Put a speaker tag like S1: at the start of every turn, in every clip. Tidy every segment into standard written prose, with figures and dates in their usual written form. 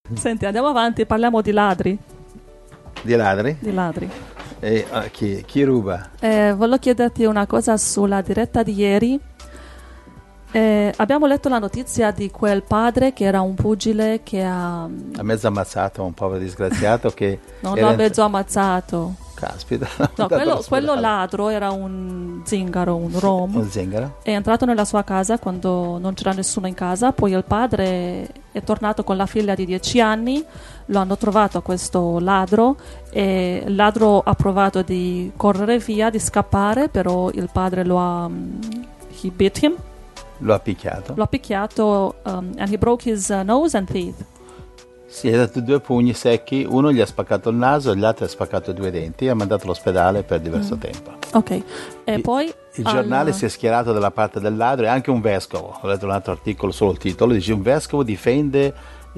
S1: Senti, andiamo avanti, parliamo di ladri.
S2: Di ladri?
S1: Di ladri.
S2: E chi ruba?
S1: Volevo chiederti una cosa sulla diretta di ieri. Abbiamo letto la notizia di quel padre che era un pugile che ha
S2: mezzo ammazzato un povero disgraziato che
S1: non l'ha mezzo ammazzato.
S2: Caspita.
S1: No, quello ladro era un zingaro, un rom.
S2: Un zingaro?
S1: È entrato nella sua casa quando non c'era nessuno in casa. Poi il padre è tornato con la figlia di 10 anni. Lo hanno trovato questo ladro e il ladro ha provato di correre via, di scappare, però il padre he beat him.
S2: Lo ha picchiato?
S1: Lo ha picchiato and he broke his nose and teeth.
S2: Sì, ha dato 2 pugni secchi, uno gli ha spaccato il naso e l'altro ha spaccato 2 denti e ha mandato all'ospedale per diverso tempo.
S1: Ok, e poi...
S2: Il giornale si è schierato dalla parte del ladro e anche un vescovo, ho letto un altro articolo, solo il titolo, dice un vescovo difende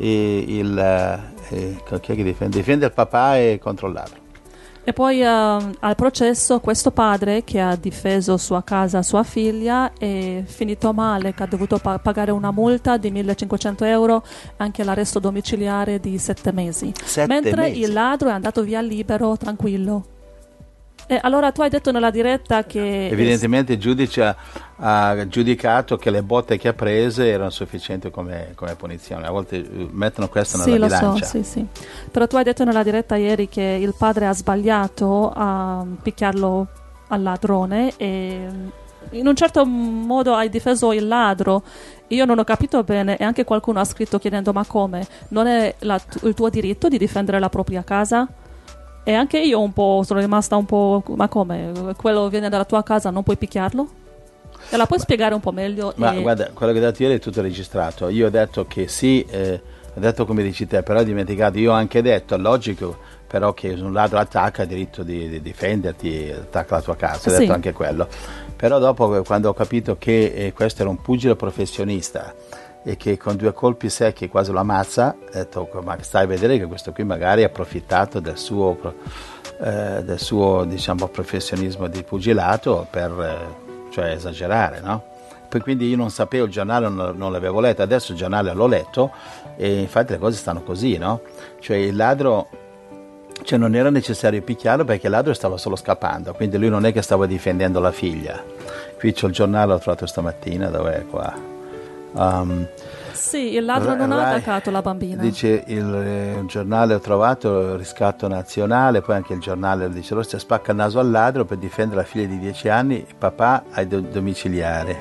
S2: difende il papà e contro il ladro.
S1: E poi al processo questo padre che ha difeso sua casa, sua figlia, è finito male, che ha dovuto pagare una multa di 1.500 euro, anche l'arresto domiciliare di 7 mesi. Mentre il ladro è andato via libero, tranquillo. E allora tu hai detto nella diretta che...
S2: Evidentemente il giudice ha giudicato che le botte che ha prese erano sufficienti come punizione. A volte mettono questo nella bilancia.
S1: Sì. Però tu hai detto nella diretta ieri che il padre ha sbagliato a picchiarlo al ladrone e in un certo modo hai difeso il ladro. Io non ho capito bene e anche qualcuno ha scritto chiedendo ma come? Non è il tuo diritto di difendere la propria casa? E anche io sono rimasta un po', ma come? Quello viene dalla tua casa, non puoi picchiarlo? E la puoi spiegare un po' meglio?
S2: Ma guarda, quello che ho detto ieri è tutto registrato. Io ho detto che sì, ho detto come dici te, però ho dimenticato, io ho anche detto, logico, però che un ladro attacca, ha diritto di difenderti, attacca la tua casa, ho detto anche quello. Però dopo, quando ho capito che questo era un pugile professionista, e che con 2 colpi secchi quasi lo ammazza, ho detto ma stai a vedere che questo qui magari ha approfittato del suo diciamo professionismo di pugilato per cioè esagerare, no? Poi quindi io non sapevo, il giornale non l'avevo letto, adesso il giornale l'ho letto e infatti le cose stanno così, no? Cioè il ladro, cioè non era necessario picchiarlo perché il ladro stava solo scappando, quindi lui non è che stava difendendo la figlia. Qui c'ho il giornale, l'ho trovato stamattina, dov'è qua?
S1: Sì, il ladro non ha attaccato la bambina.
S2: Dice il giornale, ho trovato riscatto nazionale, poi anche il giornale dice lo spacca il naso al ladro per difendere la figlia di 10 anni, il papà ai domiciliare.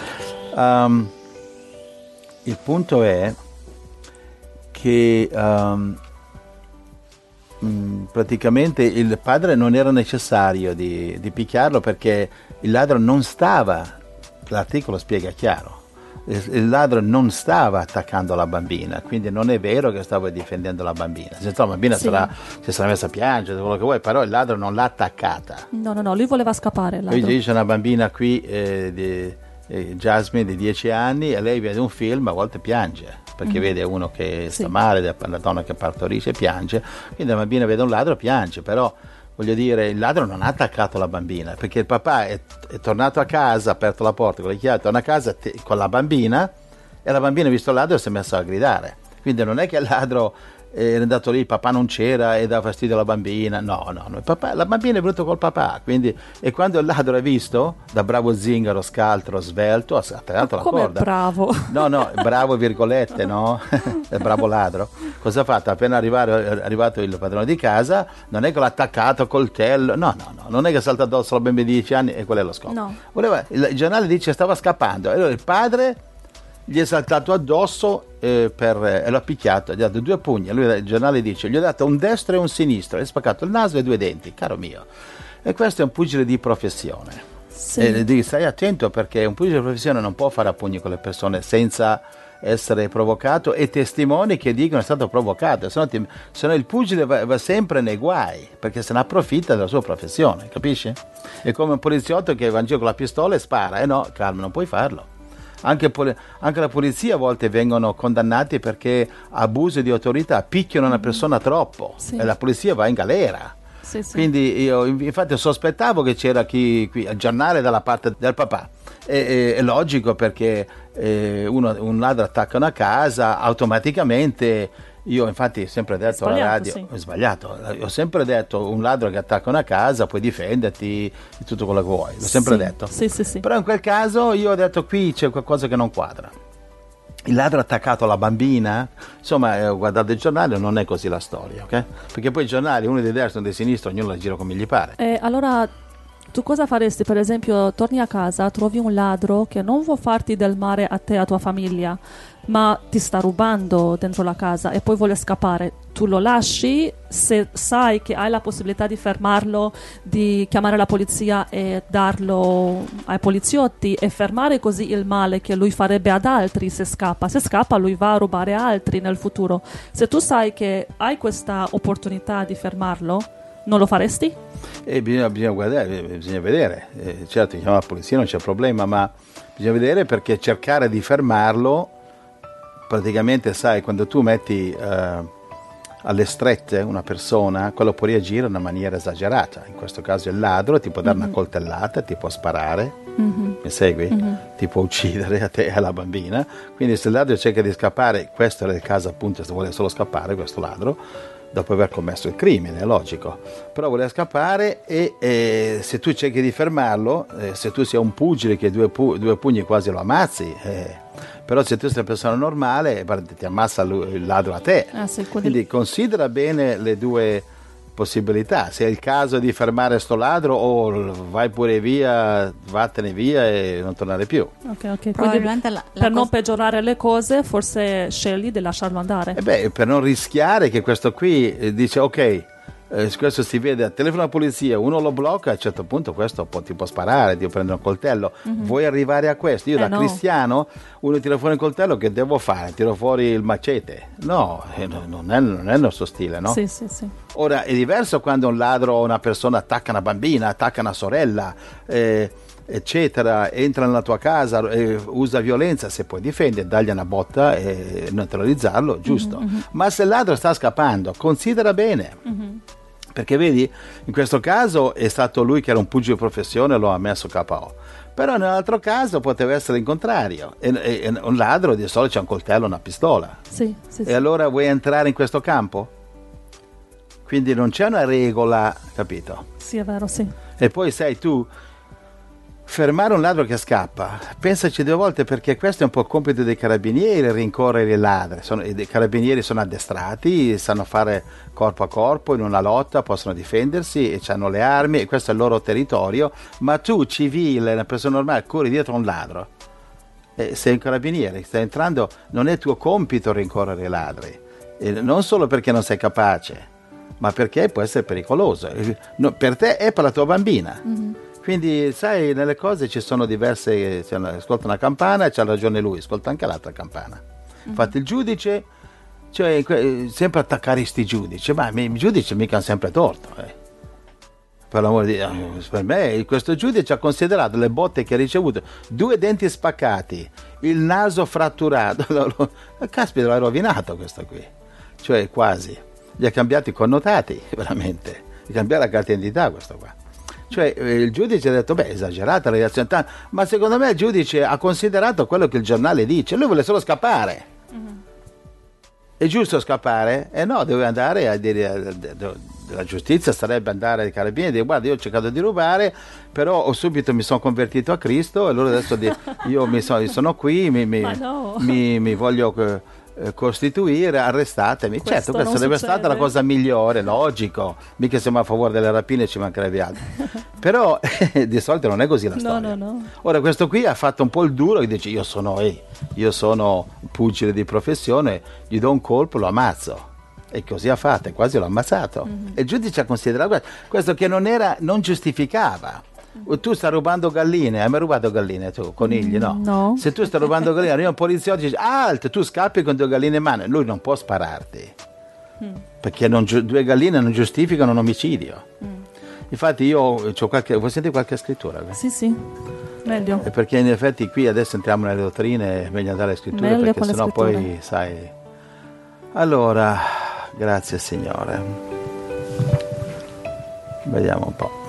S2: Il punto è che praticamente il padre non era necessario di picchiarlo perché il ladro non stava, l'articolo spiega chiaro, il ladro non stava attaccando la bambina, quindi non è vero che stava difendendo la bambina. Se la bambina si sarà messa a piangere, quello che vuoi, però il ladro non l'ha attaccata.
S1: No, lui voleva scappare.
S2: Quindi c'è una bambina qui, Jasmine di 10 anni, e lei vede un film, a volte piange, perché vede uno che sta male, la donna che partorisce piange, quindi la bambina vede un ladro piange, però voglio dire, il ladro non ha attaccato la bambina perché il papà è tornato a casa, ha aperto la porta con le chiavi, torna a casa con la bambina e la bambina ha visto il ladro e si è messa a gridare. Quindi non è che il ladro è andato lì, il papà non c'era e dà fastidio alla bambina, no, la bambina è venuta col papà, quindi, e quando il ladro ha visto, da bravo zingaro, scaltro, svelto, ha tagliato la corda.
S1: Bravo?
S2: No, bravo virgolette, no? È bravo ladro. Cosa ha fatto? Appena arrivato il padrone di casa, non è che l'ha attaccato, coltello, no, non è che salta addosso alla bambina di 10 anni e quello è lo scopo.
S1: No.
S2: Il giornale dice che stava scappando, allora il padre gli è saltato addosso e l'ha picchiato, gli ha dato 2 pugni. Lui, il giornale dice, gli ho dato un destro e un sinistro, gli ha spaccato il naso e 2 denti, caro mio. E questo è un pugile di professione.
S1: Sì.
S2: Stai attento perché un pugile di professione non può fare a pugni con le persone senza essere provocato, e testimoni che dicono è stato provocato, se no il pugile va sempre nei guai perché se ne approfitta della sua professione, capisci? È come un poliziotto che va in giro con la pistola e spara, no, calma, non puoi farlo. Anche la polizia a volte vengono condannati perché abuso di autorità, picchiano una persona troppo e la polizia va in galera.
S1: Sì.
S2: Quindi io infatti sospettavo che c'era chi qui al giornale dalla parte del papà. È logico perché un ladro attacca una casa, automaticamente Io infatti ho sempre detto alla radio,
S1: sì.
S2: è sbagliato, ho sempre detto un ladro che attacca una casa puoi difenderti di tutto quello che vuoi, l'ho sempre detto.
S1: Sì.
S2: Però in quel caso io ho detto qui c'è qualcosa che non quadra. Il ladro ha attaccato la bambina, insomma, guardate il giornale, non è così la storia, ok? Perché poi i giornali, uno di destra, uno di sinistra, ognuno la gira come gli pare.
S1: Allora, tu cosa faresti? Per esempio, torni a casa, trovi un ladro che non vuole farti del male a te e a tua famiglia, ma ti sta rubando dentro la casa e poi vuole scappare. Tu lo lasci se sai che hai la possibilità di fermarlo, di chiamare la polizia e darlo ai poliziotti e fermare così il male che lui farebbe ad altri se scappa. Se scappa lui va a rubare altri nel futuro. Se tu sai che hai questa opportunità di fermarlo, non lo faresti?
S2: Bisogna guardare, bisogna vedere. Certo, chiamare la polizia non c'è problema, ma bisogna vedere, perché cercare di fermarlo, praticamente sai, quando tu metti alle strette una persona, quello può reagire in una maniera esagerata. In questo caso il ladro ti può dare una coltellata, ti può sparare, mi segui? Ti può uccidere a te e alla bambina. Quindi se il ladro cerca di scappare, questo era il caso appunto, se vuole solo scappare questo ladro, dopo aver commesso il crimine, è logico, però voleva scappare e se tu cerchi di fermarlo, se tu sei un pugile che due pugni quasi lo ammazzi, però se tu sei una persona normale ti ammazza il ladro a te. Quindi considera bene le due possibilità, se è il caso di fermare sto ladro o vai pure via, vattene via e non tornare più.
S1: Ok. Probabilmente per non peggiorare le cose forse scegli di lasciarlo andare.
S2: Per non rischiare che questo qui dice ok, questo si vede al telefono alla polizia, uno lo blocca, a un certo punto questo ti può sparare, ti può prendere un coltello. Vuoi arrivare a questo? Io cristiano, uno tira fuori un coltello, che devo fare? Tiro fuori il macete? No, non è il nostro stile, no?
S1: Sì.
S2: Ora è diverso quando un ladro o una persona attacca una bambina, attacca una sorella, eccetera, entra nella tua casa, usa violenza, se puoi difendere, dargli una botta e neutralizzarlo, giusto. Ma se il ladro sta scappando, considera bene. Perché vedi, in questo caso è stato lui che era un pugile di professione e lo ha messo KO. Però nell'altro caso poteva essere il contrario. E un ladro di solito c'ha un coltello, una pistola.
S1: Sì.
S2: Allora vuoi entrare in questo campo? Quindi non c'è una regola, capito?
S1: Sì, è vero, sì.
S2: E poi sai tu, fermare un ladro che scappa, pensaci due volte, perché questo è un po' il compito dei carabinieri, rincorrere i ladri. I carabinieri sono addestrati, sanno fare corpo a corpo in una lotta, possono difendersi e hanno le armi e questo è il loro territorio, ma tu civile, una persona normale, corri dietro a un ladro. Sei un carabiniere, stai entrando, non è tuo compito rincorrere i ladri, non solo perché non sei capace, ma perché può essere pericoloso, per te e per la tua bambina. Quindi sai, nelle cose ci sono diverse, ascolta una campana e c'ha ragione lui, ascolta anche l'altra campana. Infatti il giudice, cioè sempre attaccare sti giudici, ma i giudici mica hanno sempre torto. Per l'amore di Dio, per me questo giudice ha considerato le botte che ha ricevuto, 2 denti spaccati, il naso fratturato, caspita, l'ha rovinato questo qui, cioè quasi, gli ha cambiato i connotati, veramente, gli ha cambiato la carta d'identità questo qua. Cioè il giudice ha detto esagerata la reazione, ma secondo me il giudice ha considerato quello che il giornale dice, lui vuole solo scappare. È giusto scappare? No, deve andare a dire, la giustizia sarebbe andare ai carabinieri e dire guarda, io ho cercato di rubare, però subito mi sono convertito a Cristo e allora adesso io sono qui, mi voglio costituire, arrestatemi. Certo, questa sarebbe stata la cosa migliore, logico, mica siamo a favore delle rapine, ci mancherebbe altro. Però di solito non è così la storia.
S1: No.
S2: Ora questo qui ha fatto un po' il duro e dice io sono pugile di professione, gli do un colpo, lo ammazzo. E così ha fatto, quasi l'ho ammazzato. E il giudice ha considerato questo che non giustificava. Tu stai rubando galline, hai mai rubato galline tu? Conigli, no?
S1: No.
S2: Se tu stai rubando galline, arriva un poliziotto e dice alt, tu scappi con 2 galline in mano, lui non può spararti. Perché 2 galline non giustificano un omicidio. Infatti io ho vuoi sentire qualche scrittura?
S1: Sì, meglio.
S2: Perché in effetti qui adesso entriamo nelle dottrine, è meglio andare alle scritture,
S1: meglio,
S2: perché sennò poi sai. Allora, grazie Signore. Vediamo un po'.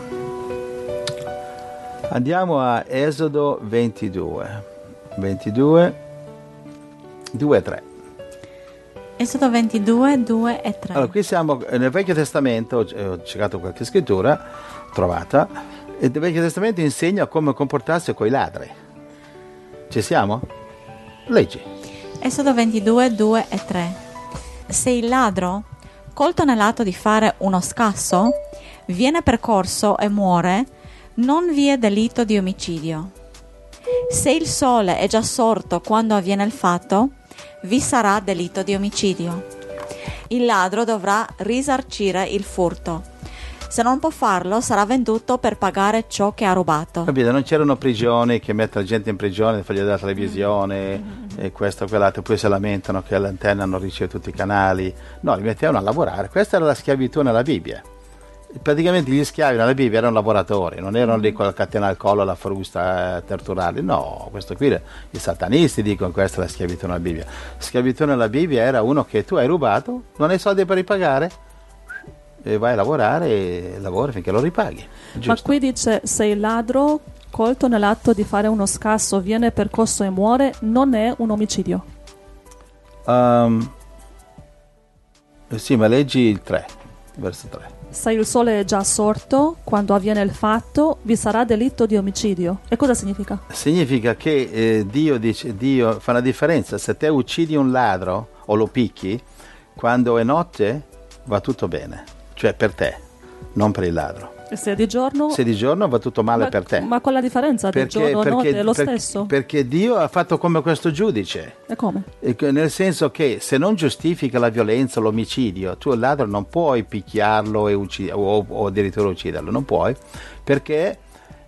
S2: Andiamo a Esodo 22, 2 e 3.
S3: Esodo 22, 2 e 3.
S2: Allora, qui siamo nel Vecchio Testamento, ho cercato qualche scrittura trovata, e il Vecchio Testamento insegna come comportarsi con i ladri. Ci siamo? Leggi.
S3: Esodo 22, 2 e 3. Se il ladro, colto nell'atto di fare uno scasso, viene percorso e muore, non vi è delitto di omicidio. Se il sole è già sorto quando avviene il fatto, vi sarà delitto di omicidio. Il ladro dovrà risarcire il furto. Se non può farlo, sarà venduto per pagare ciò che ha rubato.
S2: Capite? Non c'erano prigioni che mettono la gente in prigione, fargli della televisione e questo e quell'altro, poi si lamentano che all'antenna non riceve tutti i canali. No, li mettevano a lavorare. Questa era la schiavitù nella Bibbia. Praticamente gli schiavi nella Bibbia erano lavoratori, non erano lì con la catena al collo, la frusta, torturarli. No, questo qui i satanisti dicono questa è la schiavitù nella Bibbia. Schiavitù nella Bibbia era uno che tu hai rubato, non hai soldi per ripagare, e vai a lavorare e lavori finché lo ripaghi. Giusto?
S1: Ma qui dice: se il ladro colto nell'atto di fare uno scasso viene percosso e muore, non è un omicidio.
S2: Sì, ma leggi il 3, verso 3.
S1: Se il sole è già sorto quando avviene il fatto, vi sarà delitto di omicidio. E cosa significa?
S2: Significa che Dio fa una differenza. Se te uccidi un ladro o lo picchi, quando è notte va tutto bene, cioè per te, non per il ladro.
S1: E se è di giorno?
S2: Se di giorno va tutto male per te.
S1: Ma con la differenza di giorno e notte è lo stesso?
S2: Perché Dio ha fatto come questo giudice.
S1: E come?
S2: Nel senso che se non giustifica la violenza o l'omicidio, tu il ladro non puoi picchiarlo o addirittura ucciderlo, non puoi, perché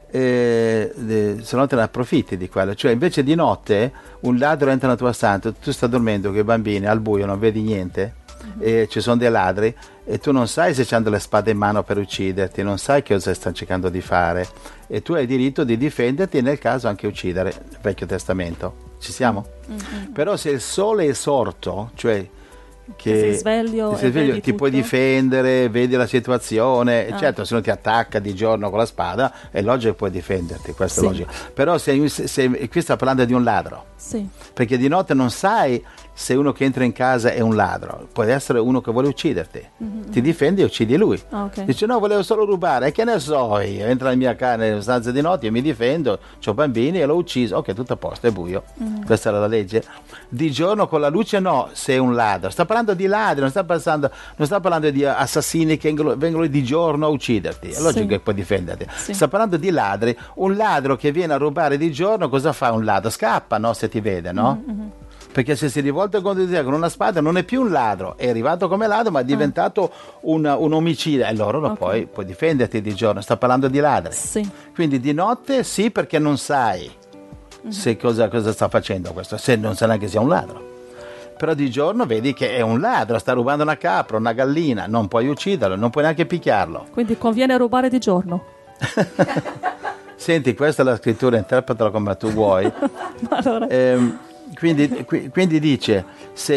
S2: se no te ne approfitti di quello. Cioè invece di notte un ladro entra nella tua stanza, tu stai dormendo con i bambini al buio, non vedi niente, e ci sono dei ladri e tu non sai se hanno le spade in mano per ucciderti, non sai che cosa stanno cercando di fare, e tu hai diritto di difenderti e nel caso anche uccidere. Vecchio Testamento, ci siamo? Però se il sole è sorto, cioè che
S1: sei sveglio
S2: ti puoi difendere, vedi la situazione, certo, se non ti attacca di giorno con la spada è logico che puoi difenderti, questo è logico. Però se qui sta parlando di un ladro, perché di notte non sai se uno che entra in casa è un ladro, può essere uno che vuole ucciderti, ti difendi e uccidi lui. Dice no, volevo solo rubare, e che ne so io, entra nella mia casa nella stanza di notte, io mi difendo, ho bambini e l'ho ucciso, ok, tutto a posto, è buio, questa era la legge. Di giorno con la luce no, se è un ladro, sta parlando di ladri, non sta parlando di assassini che vengono di giorno a ucciderti, è logico che puoi difenderti. Sta parlando di ladri. Un ladro che viene a rubare di giorno, cosa fa un ladro? Scappa, no, se ti vede, no? Perché se si rivolta contro di te con una spada non è più un ladro, è arrivato come ladro ma è diventato un omicida, e allora non puoi difenderti di giorno. Sta parlando di ladri. Quindi di notte sì, perché non sai se cosa sta facendo questo, se non sai neanche sia un ladro. Però di giorno vedi che è un ladro, sta rubando una capra, una gallina, non puoi ucciderlo, non puoi neanche picchiarlo.
S1: Quindi conviene rubare di giorno.
S2: Senti, questa è la scrittura, interpretala come tu vuoi.
S1: Allora.
S2: Quindi dice, se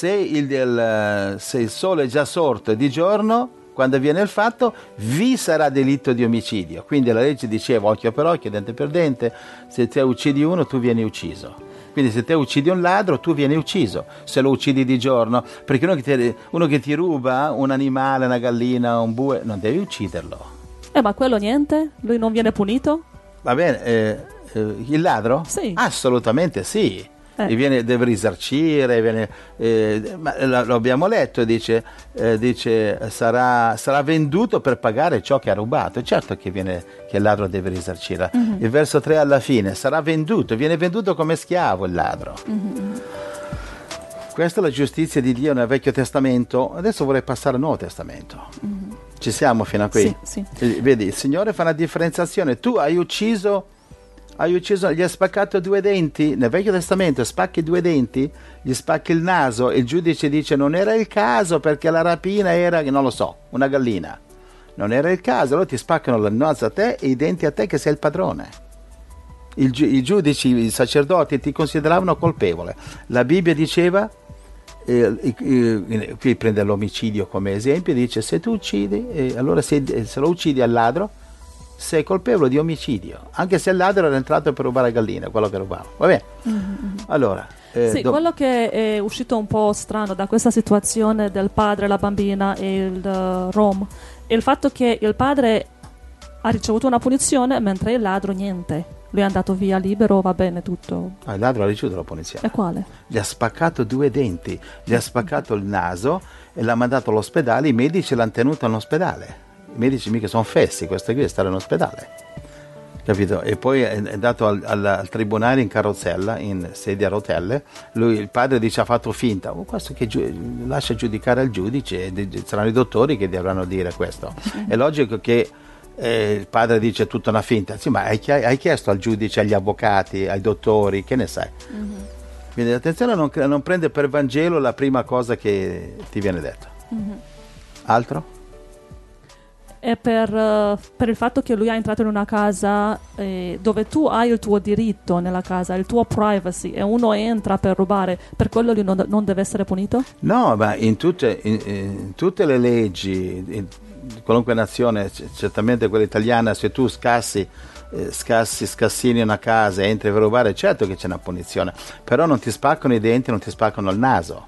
S2: il sole è già sorto e di giorno, quando avviene il fatto, vi sarà delitto di omicidio. Quindi la legge diceva occhio per occhio, dente per dente, se te uccidi uno tu vieni ucciso. Quindi se te uccidi un ladro tu vieni ucciso, se lo uccidi di giorno, perché uno che ti ruba un animale, una gallina, un bue, non devi ucciderlo.
S1: Ma quello niente? Lui non viene punito?
S2: Va bene, il ladro?
S1: Sì.
S2: Assolutamente sì. Deve risarcire, ma lo abbiamo letto, dice sarà venduto per pagare ciò che ha rubato. È certo che il ladro deve risarcire. Il verso 3 alla fine, viene venduto come schiavo il ladro. Questa è la giustizia di Dio nel Vecchio Testamento. Adesso vorrei passare al Nuovo Testamento. Ci siamo fino a qui?
S1: Sì.
S2: Vedi, il Signore fa una differenziazione. Tu hai ucciso, gli hai spaccato 2 denti. Nel Vecchio Testamento spacchi 2 denti, gli spacchi il naso, e il giudice dice non era il caso perché la rapina era, non lo so, una gallina. Non era il caso, allora ti spaccano il naso a te e i denti a te che sei il padrone. I giudici, i sacerdoti ti consideravano colpevole. La Bibbia diceva, qui prende l'omicidio come esempio, dice se tu uccidi, allora se lo uccidi al ladro, sei colpevole di omicidio, anche se il ladro era entrato per rubare galline, quello che rubava. Va bene? Allora,
S1: Sì, quello che è uscito un po' strano da questa situazione del padre, la bambina e il Rom è il fatto che il padre ha ricevuto una punizione mentre il ladro niente. Lui è andato via libero, va bene tutto.
S2: Il ladro ha ricevuto la punizione.
S1: E quale?
S2: Gli ha spaccato 2 denti, gli ha spaccato il naso e l'ha mandato all'ospedale. I medici l'hanno tenuto all'ospedale. I medici mica sono fessi, questo qui è stare in ospedale. Capito? E poi è andato al tribunale in carrozzella, in sedia a rotelle. Lui, il padre dice, ha fatto finta. Questo che lascia giudicare al giudice, saranno i dottori che dovranno dire questo. È logico che il padre dice tutta una finta. Sì, ma hai chiesto al giudice, agli avvocati, ai dottori, che ne sai? Quindi attenzione a non prendere per Vangelo la prima cosa che ti viene detta. Altro?
S1: È per il fatto che lui è entrato in una casa dove tu hai il tuo diritto nella casa, il tuo privacy, e uno entra per rubare, per quello lui non deve essere punito?
S2: No, ma in tutte le leggi, in qualunque nazione, certamente quella italiana, se tu scassini una casa e entri per rubare, certo che c'è una punizione, però non ti spaccano i denti, non ti spaccano il naso,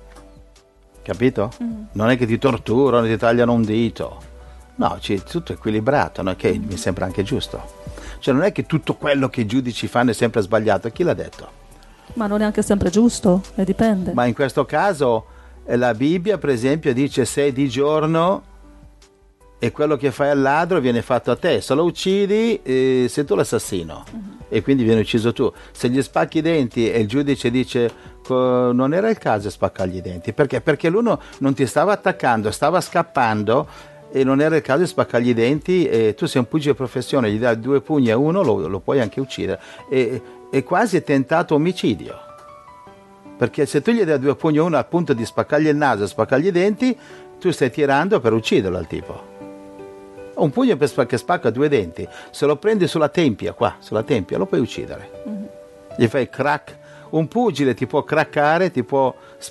S2: capito? Non è che ti torturano, ti tagliano un dito. No, tutto equilibrato, no? Che mi sembra anche giusto. Cioè non è che tutto quello che i giudici fanno è sempre sbagliato, chi l'ha detto?
S1: Ma non è anche sempre giusto, dipende.
S2: Ma in questo caso la Bibbia, per esempio, dice: sei di giorno e quello che fai al ladro viene fatto a te, se lo uccidi sei tu l'assassino, e quindi viene ucciso tu. Se gli spacchi i denti e il giudice dice non era il caso di spaccargli i denti, perché l'uno non ti stava attaccando, stava scappando e non era il caso di spaccargli i denti, e tu sei un pugile di professione, gli dai 2 pugni a uno, lo puoi anche uccidere, e quasi è tentato omicidio, perché se tu gli dai 2 pugni a uno al punto di spaccargli il naso e spaccargli i denti, tu stai tirando per ucciderlo al tipo. Un pugno che spacca 2 denti, se lo prendi sulla tempia, lo puoi uccidere. Gli fai crack. Un pugile ti può craccare, ti può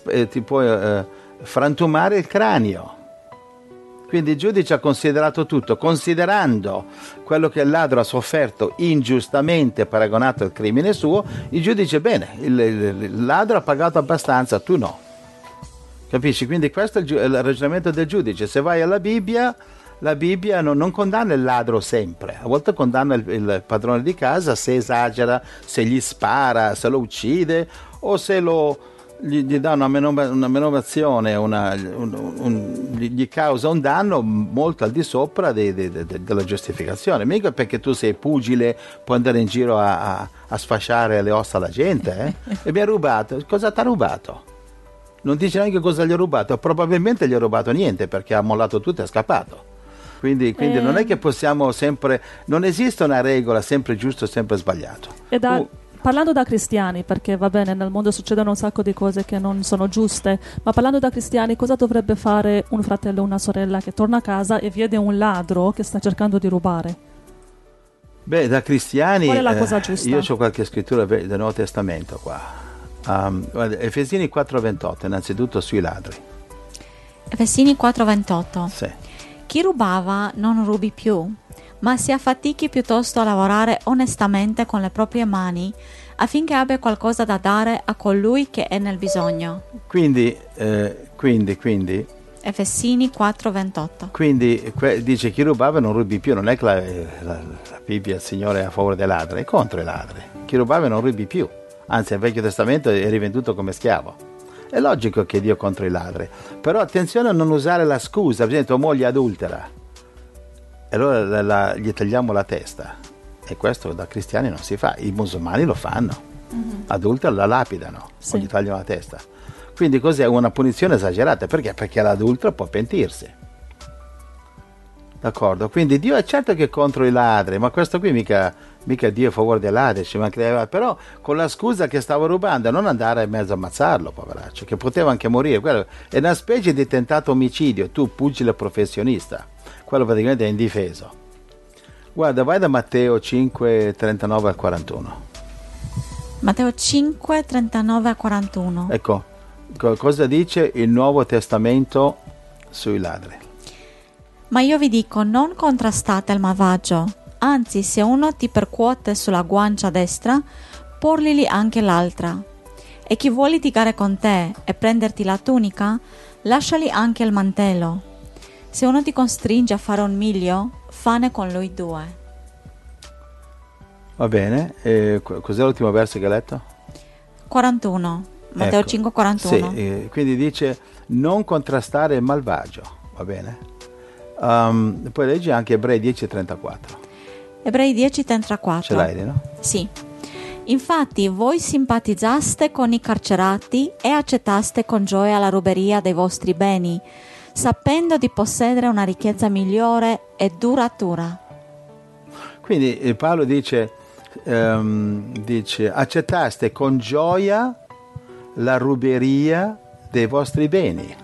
S2: frantumare il cranio. Quindi il giudice ha considerato tutto, considerando quello che il ladro ha sofferto ingiustamente paragonato al crimine suo. Il giudice, bene, il ladro ha pagato abbastanza, tu no. Capisci? Quindi questo è il ragionamento del giudice. Se vai alla Bibbia, la Bibbia non condanna il ladro sempre, a volte condanna il padrone di casa se esagera, se gli spara, se lo uccide, o se gli dà una menomazione, gli causa un danno molto al di sopra della giustificazione. Mica perché tu sei pugile puoi andare in giro a sfasciare le ossa alla gente, e mi ha rubato. Cosa ti ha rubato? Non dice neanche cosa gli ha rubato, probabilmente gli ha rubato niente, perché ha mollato tutto e è scappato. Quindi non è che possiamo sempre, non esiste una regola sempre giusto, sempre sbagliato.
S1: Parlando da cristiani, perché va bene, nel mondo succedono un sacco di cose che non sono giuste, ma parlando da cristiani, cosa dovrebbe fare un fratello o una sorella che torna a casa e vede un ladro che sta cercando di rubare?
S2: Beh, da cristiani,
S1: qual è la cosa giusta?
S2: Io ho qualche scrittura del Nuovo Testamento qua. Guarda, Efesini 4:28, innanzitutto sui ladri.
S3: Efesini 4:28.
S2: Sì.
S3: Chi rubava non rubi più, ma si affatichi piuttosto a lavorare onestamente con le proprie mani, affinché abbia qualcosa da dare a colui che è nel bisogno.
S2: Quindi
S3: Efesini 4:28.
S2: Quindi dice: chi rubava non rubi più. Non è che la Bibbia, il Signore è a favore dei ladri, è contro i ladri. Chi rubava non rubi più, anzi nel Vecchio Testamento è rivenduto come schiavo. È logico che Dio è contro i ladri, però attenzione a non usare la scusa. Per esempio, tua moglie adultera, e allora gli tagliamo la testa, e questo da cristiani non si fa. I musulmani lo fanno, adultera la lapidano,
S1: sì,
S2: o gli tagliano la testa. Quindi cos'è? Una punizione esagerata. Perché l'adultero può pentirsi, d'accordo? Quindi Dio è certo che è contro i ladri, ma questo qui mica Dio è a favore dei ladri, ci mancherebbe. Però con la scusa che stavo rubando, non andare in mezzo a ammazzarlo, poveraccio, che poteva anche morire. Quello è una specie di tentato omicidio. Tu pugile professionista, quello praticamente è indifeso. Guarda, vai da Matteo 5:39 al 41.
S3: Matteo 5:39 a 41.
S2: Ecco, cosa dice il Nuovo Testamento sui ladri?
S3: Ma io vi dico, non contrastate il malvagio, anzi, se uno ti percuote sulla guancia destra, porgli anche l'altra. E chi vuole litigare con te e prenderti la tunica, lasciali anche il mantello. Se uno ti costringe a fare un miglio, fane con lui 2.
S2: Va bene, cos'è l'ultimo verso che hai letto?
S3: 41, Matteo
S2: Ecco.
S3: 5, 41.
S2: Sì, quindi dice non contrastare il malvagio, va bene? Poi leggi anche Ebrei 10:34.
S3: Ebrei 10:34.
S2: Ce l'hai, no?
S3: Sì. Infatti voi simpatizzaste con i carcerati e accettaste con gioia la ruberia dei vostri beni, sapendo di possedere una ricchezza migliore e duratura.
S2: Quindi Paolo dice accettaste con gioia la ruberia dei vostri beni,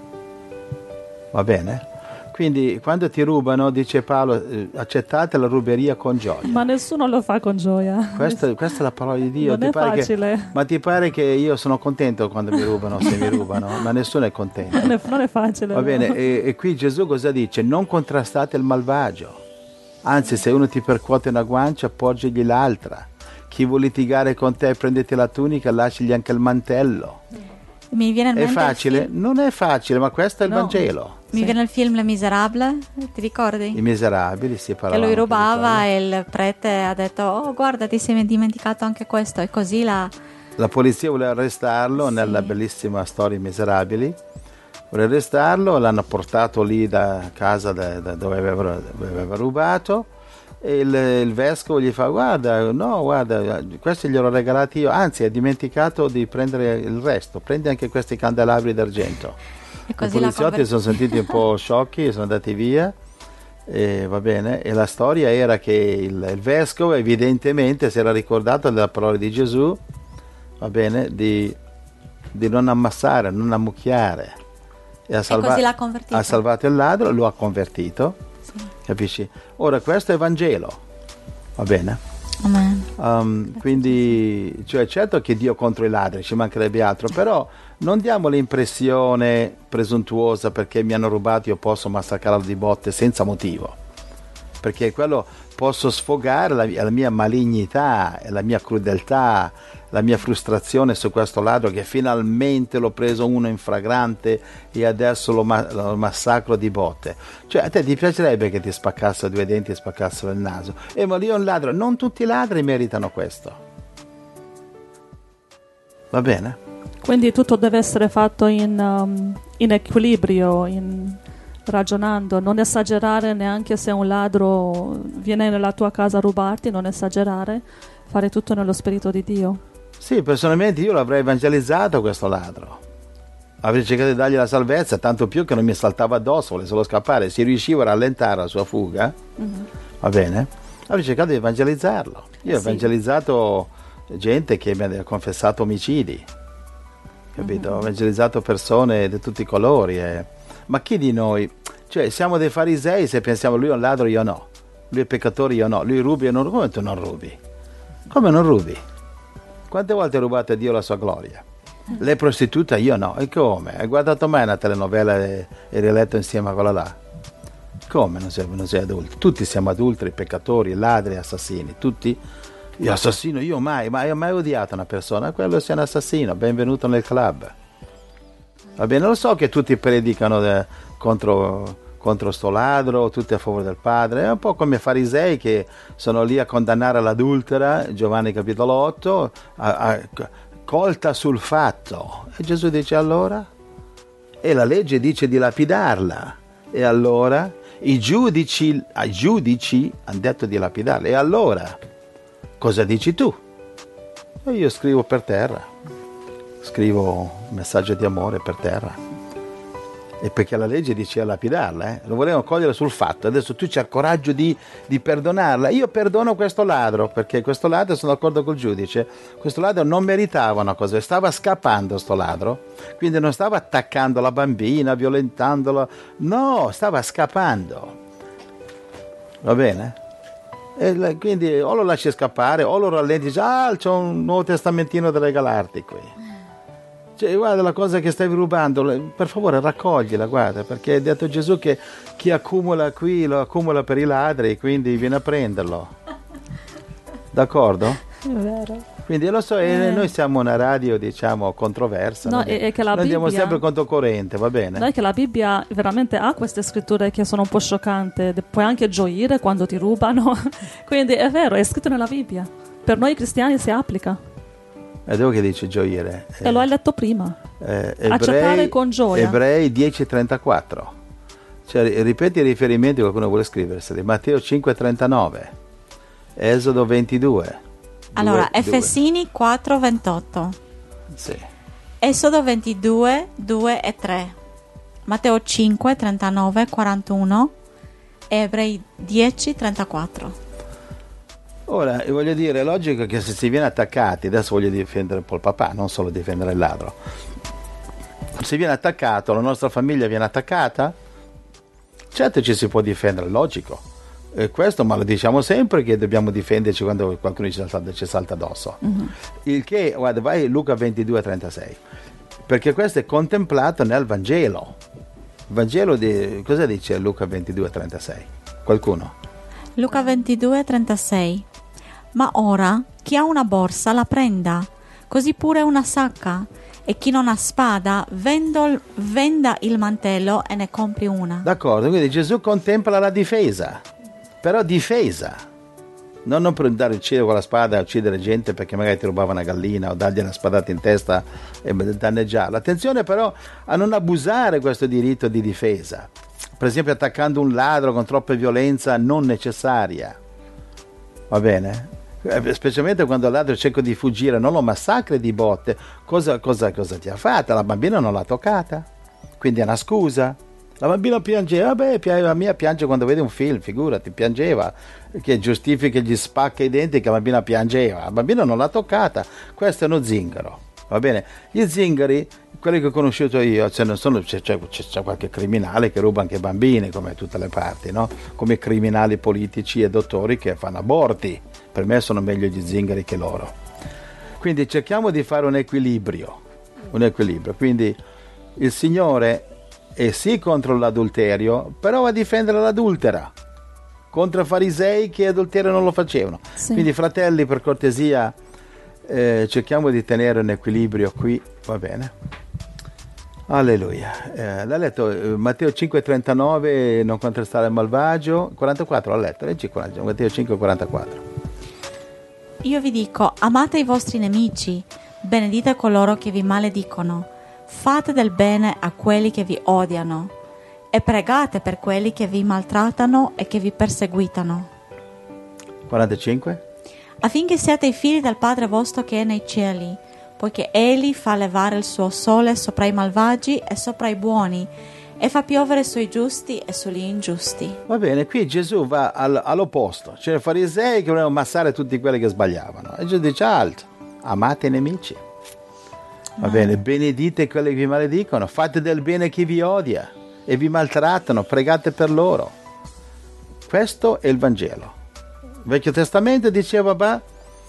S2: va bene? Quindi quando ti rubano, dice Paolo, accettate la ruberia con gioia.
S1: Ma nessuno lo fa con gioia.
S2: Questa è la parola di Dio.
S1: Non è facile.
S2: Ma ti pare che io sono contento quando mi rubano, se mi rubano? Ma nessuno è contento.
S1: Non è facile.
S2: Va bene, e qui Gesù cosa dice? Non contrastate il malvagio. Anzi, se uno ti percuote una guancia, porgigli l'altra. Chi vuole litigare con te, prenditi la tunica, lasciagli anche il mantello.
S3: Mi viene in
S2: È
S3: mente
S2: facile? Non è facile, ma questo è il
S1: No.
S2: Vangelo.
S3: Mi viene il film Le Miserable, ti ricordi?
S2: I miserabili, si
S3: Che
S2: parlavano.
S3: lui
S2: anche di
S3: rubava
S2: quello.
S3: e il prete ha detto: oh, guarda, ti sei dimenticato anche questo. E così la...
S2: La polizia voleva arrestarlo nella bellissima storia I Miserabili. Voleva arrestarlo, l'hanno portato lì da casa dove aveva rubato. E il vescovo gli fa: guarda, questi gliel'ho regalati io, anzi, hai dimenticato di prendere il resto, prendi anche questi candelabri d'argento.
S3: E
S2: I
S3: così
S2: poliziotti sono sentiti un po' sciocchi e sono andati via. E va bene, e la storia era che il vescovo evidentemente si era ricordato della parola di Gesù, va bene, di non ammassare, non ammucchiare, e
S3: così l'ha convertito.
S2: ha salvato il ladro, lo ha convertito. Capisci? Ora questo è Vangelo, va bene?
S3: Amen.
S2: Quindi, cioè, certo che Dio contro i ladri, ci mancherebbe altro, però non diamo l'impressione presuntuosa perché mi hanno rubato io posso massacrarlo di botte senza motivo, perché quello posso sfogare la mia malignità, la mia crudeltà, la mia frustrazione su questo ladro che finalmente l'ho preso uno in fragrante e adesso lo massacro di botte. Cioè, a te ti piacerebbe che ti spaccassero 2 denti e spaccassero il naso? Ma lì è un ladro. Non tutti i ladri meritano questo. Va bene?
S1: Quindi tutto deve essere fatto in equilibrio, ragionando, non esagerare neanche se un ladro viene nella tua casa a rubarti, non esagerare, fare tutto nello spirito di Dio.
S2: Sì, personalmente io l'avrei evangelizzato questo ladro. Avrei cercato di dargli la salvezza, tanto più che non mi saltava addosso, voleva solo scappare. Se riusciva a rallentare la sua fuga, va bene, avrei cercato di evangelizzarlo. Io ho evangelizzato gente che mi ha confessato omicidi, capito? Ho evangelizzato persone di tutti i colori. Ma chi di noi, cioè siamo dei farisei se pensiamo lui è un ladro, io no, lui è peccatore, io no, lui rubi, io non rubi. Come tu non rubi? Come non rubi? Quante volte hai rubato a Dio la sua gloria? Lei prostituta, io no. E come? Hai guardato mai una telenovela e riletto insieme a quella là? Come non sei adulto? Tutti siamo adulteri, peccatori, ladri, assassini, tutti. Io assassino, io mai odiato una persona, quello sia un assassino, benvenuto nel club. Va bene, lo so che tutti predicano contro sto ladro, tutti a favore del padre, è un po' come i farisei che sono lì a condannare l'adultera, Giovanni capitolo 8, colta sul fatto. E Gesù dice allora? E la legge dice di lapidarla. E allora? I giudici hanno detto di lapidarla. E allora? Cosa dici tu? E io scrivo per terra. Scrivo un messaggio di amore per terra. E perché la legge diceva lapidarla, lo volevano cogliere sul fatto. Adesso tu c'hai il coraggio di perdonarla. Io perdono questo ladro, perché questo ladro, sono d'accordo col giudice, questo ladro non meritava una cosa, stava scappando sto ladro, quindi non stava attaccando la bambina, violentandola, no, stava scappando. Va bene? E quindi o lo lasci scappare o lo rallenti, dici, c'ho un Nuovo Testamentino da regalarti qui. Cioè, guarda la cosa che stavi rubando, per favore raccoglila, guarda, perché ha detto Gesù che chi accumula qui lo accumula per i ladri, quindi viene a prenderlo. D'accordo?
S1: È vero.
S2: Quindi lo so, noi siamo una radio, diciamo, controversa.
S1: No,
S2: noi
S1: che la
S2: andiamo
S1: Bibbia,
S2: sempre controcorrente, va bene?
S1: no, è che la Bibbia veramente ha queste scritture che sono un po' scioccanti. Puoi anche gioire quando ti rubano. Quindi è vero, è scritto nella Bibbia. Per noi cristiani si applica.
S2: E dove che dice gioire?
S1: E lo hai letto prima. Accettare con gioia.
S2: Ebrei 10:34. Cioè, ripeti i riferimenti, qualcuno vuole scriverseli. Matteo 5:39. Esodo 22.
S3: Allora, Efesini 4:28.
S2: Sì.
S3: Esodo 22, 2 e 3. Matteo 5, 39, 41. Ebrei 10, 34.
S2: Ora, voglio dire, è logico che se si viene attaccati, adesso voglio difendere un po' il papà, non solo difendere il ladro. Se viene attaccato, la nostra famiglia viene attaccata, certo ci si può difendere, logico. Questo, ma lo diciamo sempre che dobbiamo difenderci quando qualcuno ci salta addosso. Il che, guarda, vai Luca 22:36, perché questo è contemplato nel Vangelo. Vangelo cosa dice Luca 22:36? Qualcuno?
S3: Luca 22:36. Ma ora chi ha una borsa la prenda, così pure una sacca, e chi non ha spada venda il mantello e ne compri una.
S2: D'accordo, quindi Gesù contempla la difesa, però difesa, non per andare in cielo con la spada a uccidere gente perché magari ti rubava una gallina o dargli una spadata in testa e danneggiarla. Attenzione però a non abusare questo diritto di difesa, per esempio attaccando un ladro con troppa violenza non necessaria, va bene? Specialmente quando il ladro cerca di fuggire, non lo massacri di botte. Cosa ti ha fatto? La bambina non l'ha toccata, quindi è una scusa. La bambina piangeva, la mia piange quando vede un film, figurati, piangeva, che giustifica gli spacca i denti che la bambina piangeva. La bambina non l'ha toccata, questo è uno zingaro, va bene? Gli zingari, quelli che ho conosciuto io, c'è qualche criminale che ruba anche bambini, come tutte le parti, no? Come criminali politici e dottori che fanno aborti. Per me sono meglio gli zingari che loro. Quindi cerchiamo di fare un equilibrio. Quindi il Signore è sì contro l'adulterio, però va a difendere l'adultera, contro i farisei che adulterio non lo facevano. Sì. Quindi fratelli, per cortesia, cerchiamo di tenere un equilibrio qui, va bene? Alleluia. L'ha letto Matteo 5:39, non contrastare il malvagio. 44 l'ha letto, leggi Matteo 5:44.
S3: Io vi dico, amate i vostri nemici, benedite coloro che vi maledicono, fate del bene a quelli che vi odiano e pregate per quelli che vi maltrattano e che vi perseguitano.
S2: 45.
S3: Affinché siate i figli del Padre vostro che è nei cieli, poiché Egli fa levare il suo sole sopra i malvagi e sopra i buoni, e fa piovere sui giusti e sugli ingiusti.
S2: Va bene, qui Gesù va all'opposto. C'erano i farisei che volevano ammassare tutti quelli che sbagliavano. E Gesù dice alto, amate i nemici. Va bene, benedite quelli che vi maledicono, fate del bene a chi vi odia e vi maltrattano, pregate per loro. Questo è il Vangelo. Il Vecchio Testamento diceva,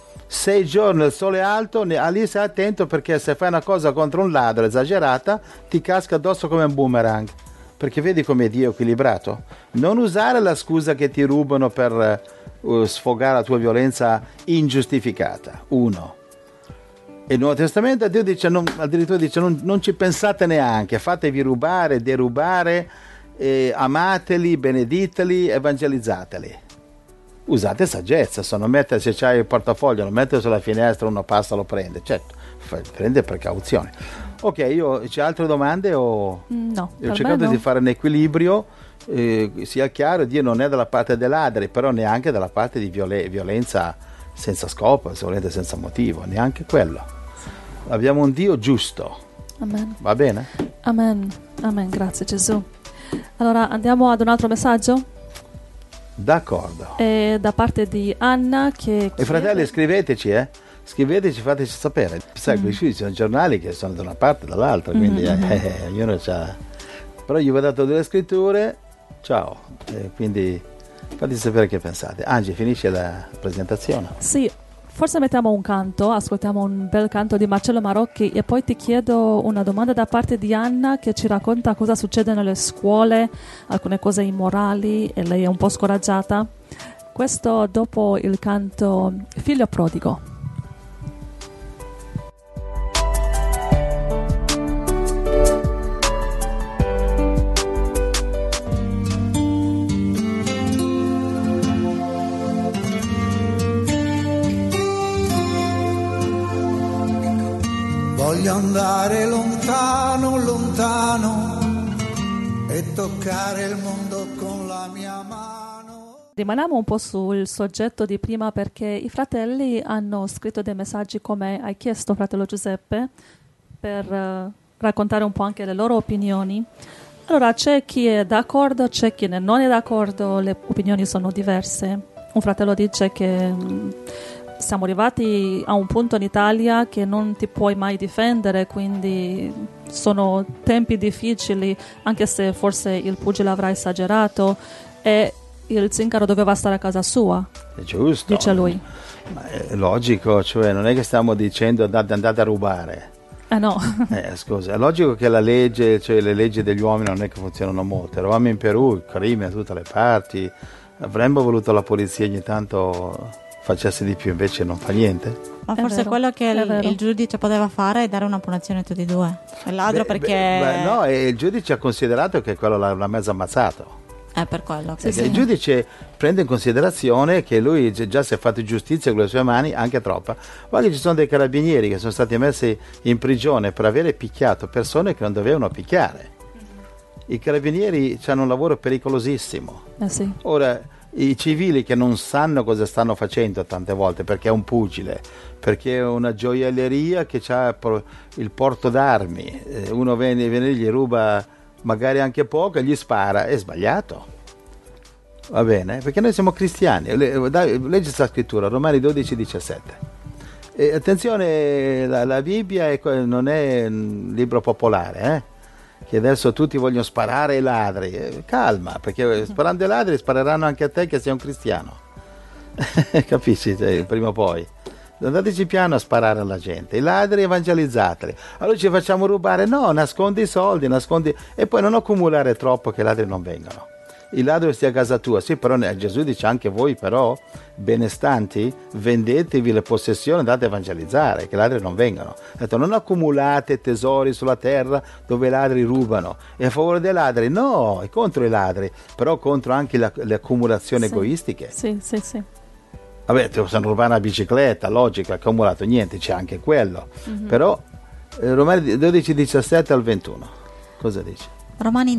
S2: 6 giorni il sole è alto, lì stai attento perché se fai una cosa contro un ladro esagerata ti casca addosso come un boomerang, perché vedi come Dio è equilibrato. Non usare la scusa che ti rubano per sfogare la tua violenza ingiustificata. 1. E il Nuovo Testamento Dio dice, addirittura dice non ci pensate neanche, fatevi rubare, derubare, amateli, benediteli, evangelizzateli. Usate saggezza, se c'hai il portafoglio, lo metti sulla finestra, uno passa, lo prende, certo, prende precauzioni. Ok, c'è altre domande o?
S1: No.
S2: Ho cercato di fare un equilibrio, sia chiaro, Dio non è dalla parte dei ladri, però neanche dalla parte di violenza senza scopo, se volete senza motivo, neanche quello. Abbiamo un Dio giusto.
S1: Amen.
S2: Va bene?
S1: Amen, grazie Gesù. Allora andiamo ad un altro messaggio?
S2: D'accordo.
S1: Da parte di Anna che
S2: E fratelli, scriveteci, scriveteci, fateci sapere. Sai, qui ci sono giornali che sono da una parte e dall'altra, quindi ognuno c'ha. Però gli ho dato delle scritture, ciao, quindi fate sapere che pensate. Angie, finisce la presentazione.
S1: Sì, forse mettiamo un canto, ascoltiamo un bel canto di Marcello Marocchi e poi ti chiedo una domanda da parte di Anna che ci racconta cosa succede nelle scuole, alcune cose immorali e lei è un po' scoraggiata. Questo dopo il canto Figlio prodigo.
S4: Voglio andare lontano, lontano e toccare il mondo con la mia mano.
S1: Rimaniamo un po' sul soggetto di prima, perché i fratelli hanno scritto dei messaggi, come hai chiesto, fratello Giuseppe, per raccontare un po' anche le loro opinioni. Allora, c'è chi è d'accordo, c'è chi non è d'accordo, le opinioni sono diverse. Un fratello dice che siamo arrivati a un punto in Italia che non ti puoi mai difendere, quindi sono tempi difficili, anche se forse il pugile avrà esagerato, e il Zingaro doveva stare a casa sua.
S2: È giusto.
S1: Dice lui.
S2: Ma è logico, cioè non è che stiamo dicendo andate a rubare.
S1: No.
S2: Scusa, è logico che la legge, cioè le leggi degli uomini non è che funzionano molto. Eravamo in Perù, crimine da tutte le parti, avremmo voluto la polizia ogni tanto facesse di più, invece non fa niente.
S3: Ma forse
S1: vero,
S3: quello che
S1: è vero.
S3: il giudice poteva fare è dare una punizione a tutti e due. Il ladro perché...
S2: no, e il giudice ha considerato che quello l'ha mezzo ammazzato.
S3: Per quello.
S1: Sì,
S2: Il giudice prende in considerazione che lui già si è fatto giustizia con le sue mani, anche troppa. Guarda che ci sono dei carabinieri che sono stati messi in prigione per avere picchiato persone che non dovevano picchiare. I carabinieri hanno un lavoro pericolosissimo.
S1: Sì.
S2: Ora, i civili che non sanno cosa stanno facendo tante volte, perché è un pugile, perché è una gioielleria che ha il porto d'armi, uno viene e gli ruba magari anche poco e gli spara, è sbagliato. Va bene? Perché noi siamo cristiani. Leggi questa scrittura, Romani 12:17. E attenzione, la Bibbia non è un libro popolare, che adesso tutti vogliono sparare ai ladri. Calma, perché sparando ai ladri spareranno anche a te che sei un cristiano. Capisci? Prima o poi. Andateci piano a sparare alla gente, i ladri evangelizzateli. Allora ci facciamo rubare? No, nascondi i soldi, e poi non accumulare troppo che i ladri non vengano. Il ladro stia a casa tua, sì, però Gesù dice anche voi però, benestanti, vendetevi le possessioni, andate a evangelizzare, che i ladri non vengano. Ha detto, non accumulate tesori sulla terra dove i ladri rubano. È a favore dei ladri? No, è contro i ladri, però contro anche le accumulazioni egoistiche.
S1: Sì.
S2: Vabbè, ti possono rubare una bicicletta, logico, accumulato, niente, c'è anche quello. Però Romani 12:17 al 21, cosa dice?
S3: Romani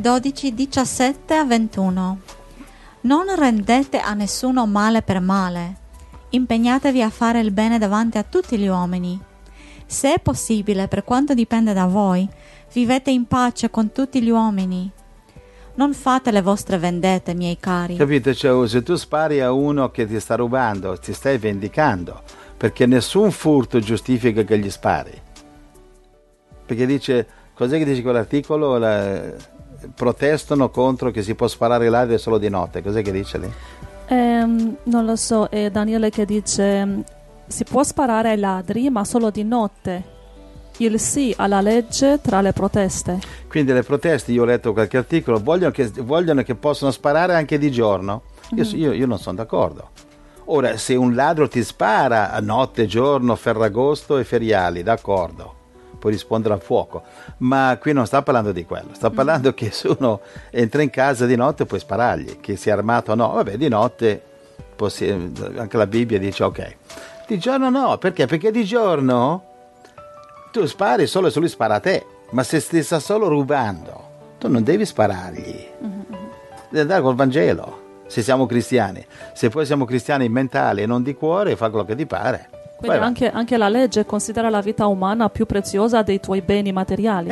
S3: 12:17-21. Non rendete a nessuno male per male, impegnatevi a fare il bene davanti a tutti gli uomini. Se è possibile, per quanto dipende da voi, vivete in pace con tutti gli uomini. Non fate le vostre vendette, miei cari.
S2: Capite? Cioè, se tu spari a uno che ti sta rubando, ti stai vendicando, perché nessun furto giustifica che gli spari. Perché dice, cos'è che dice quell'articolo? Protestano contro che si può sparare ai ladri solo di notte. Cos'è che dice lì?
S1: Non lo so, è Daniele che dice si può sparare ai ladri ma solo di notte. Il sì alla legge tra le proteste.
S2: Quindi le proteste, io ho letto qualche articolo, vogliono che possano sparare anche di giorno. Io non sono d'accordo. Ora, se un ladro ti spara a notte, giorno, ferragosto e feriali, d'accordo, puoi rispondere al fuoco, ma qui non sta parlando di quello, sta parlando che se uno entra in casa di notte puoi sparargli, che sia armato o no. Vabbè, di notte anche la Bibbia dice ok, di giorno no, perché? Perché di giorno tu spari solo se lui spara a te, ma se ti sta solo rubando tu non devi sparargli, devi andare col Vangelo. Se siamo cristiani, se poi siamo cristiani mentali e non di cuore, fa quello che ti pare.
S1: Quindi anche la legge considera la vita umana più preziosa dei tuoi beni materiali.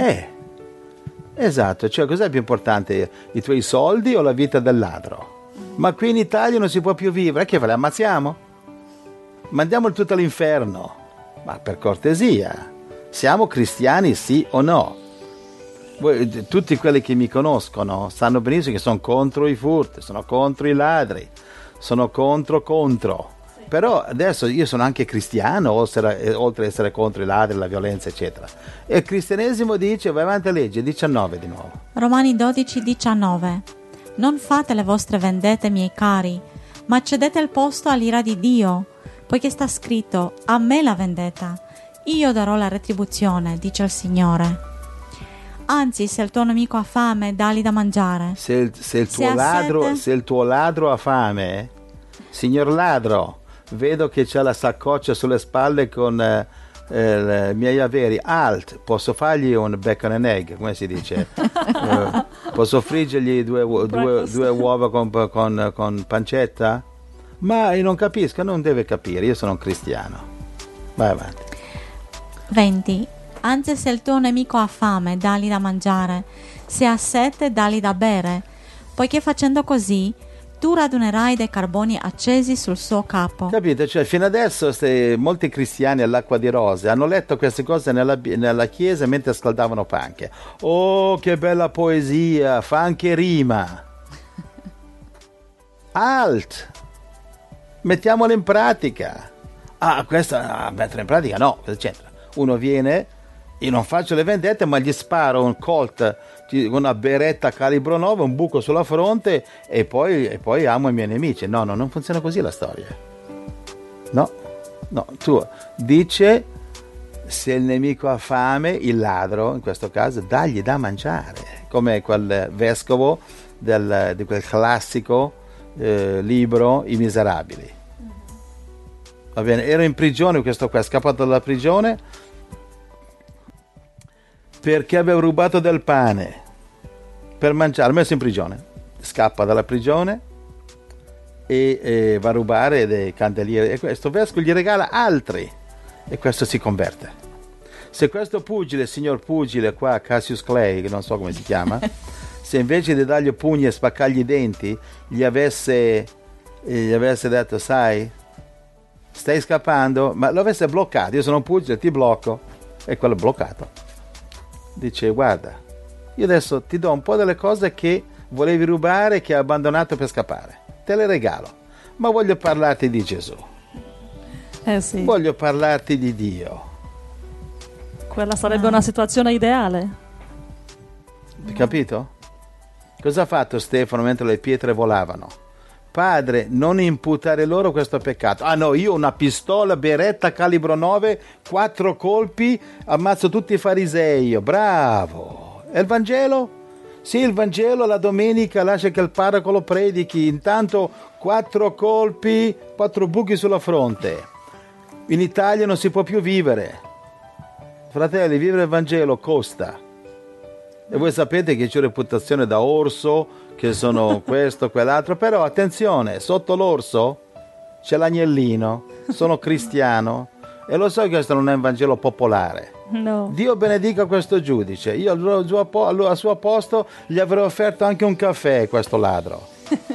S2: Esatto, cioè cos'è più importante, i tuoi soldi o la vita del ladro? Ma qui in Italia non si può più vivere, che ve le ammazziamo? Mandiamo tutto all'inferno? Ma per cortesia, siamo cristiani sì o no? Voi, tutti quelli che mi conoscono sanno benissimo che sono contro i furti, sono contro i ladri, sono contro. Però adesso io sono anche cristiano, oltre ad essere contro i ladri, la violenza, eccetera. E il cristianesimo dice, vai avanti a legge, 19 di nuovo.
S3: Romani 12:19. Non fate le vostre vendette, miei cari, ma cedete il posto all'ira di Dio, poiché sta scritto, a me la vendetta, io darò la retribuzione, dice il Signore. Anzi, se il tuo nemico ha fame, dagli da mangiare.
S2: Se il tuo ladro ha fame, signor ladro, vedo che c'ha la saccoccia sulle spalle con i miei averi, alt, posso fargli un bacon and egg, come si dice? Posso friggergli due uova con pancetta? Ma io non capisco, non deve capire, io sono un cristiano. Vai avanti.
S3: 20. Anzi, se il tuo nemico ha fame, dagli da mangiare, se ha sete, dagli da bere, poiché facendo così tu radunerai dei carboni accesi sul suo capo.
S2: Capite? Cioè, fino adesso molti cristiani all'acqua di rose hanno letto queste cose nella chiesa mentre scaldavano panche. Oh, che bella poesia, fa anche rima. Alt! Mettiamolo in pratica. Questa mettere in pratica? No, cosa c'entra? Uno viene, io non faccio le vendette, ma gli sparo un Colt, una beretta calibro 9, un buco sulla fronte e poi amo i miei nemici. No, non funziona così la storia. No, tu dice, se il nemico ha fame, il ladro, in questo caso, dagli da mangiare, come quel vescovo di quel classico libro I Miserabili. Va bene, ero in prigione, questo qua è scappato dalla prigione perché aveva rubato del pane per mangiare, messo in prigione, scappa dalla prigione e va a rubare dei candelieri e questo vescovo gli regala altri e questo si converte. Se questo pugile, signor pugile qua, Cassius Clay, che non so come si chiama, se invece di dargli pugni e spaccargli i denti gli avesse detto, sai, stai scappando, ma lo avesse bloccato, io sono un pugile, ti blocco, e quello bloccato dice, guarda, io adesso ti do un po' delle cose che volevi rubare, che hai abbandonato per scappare, te le regalo, ma voglio parlarti di Gesù,
S1: sì.
S2: Voglio parlarti di Dio.
S1: Quella sarebbe una situazione ideale.
S2: Capito? Cosa ha fatto Stefano mentre le pietre volavano? Padre, non imputare loro questo peccato. Ah no, io una pistola, beretta, calibro 9, 4 colpi, ammazzo tutti i farisei. Io. Bravo. E il Vangelo? Sì, il Vangelo la domenica lascia che il parroco lo predichi. Intanto 4 colpi, 4 buchi sulla fronte. In Italia non si può più vivere. Fratelli, vivere il Vangelo costa. E voi sapete che c'è reputazione da orso, che sono questo, quell'altro, però attenzione, sotto l'orso c'è l'agnellino, sono cristiano e lo so che questo non è un Vangelo popolare.
S1: No.
S2: Dio benedica questo giudice, io al suo posto gli avrei offerto anche un caffè, questo ladro.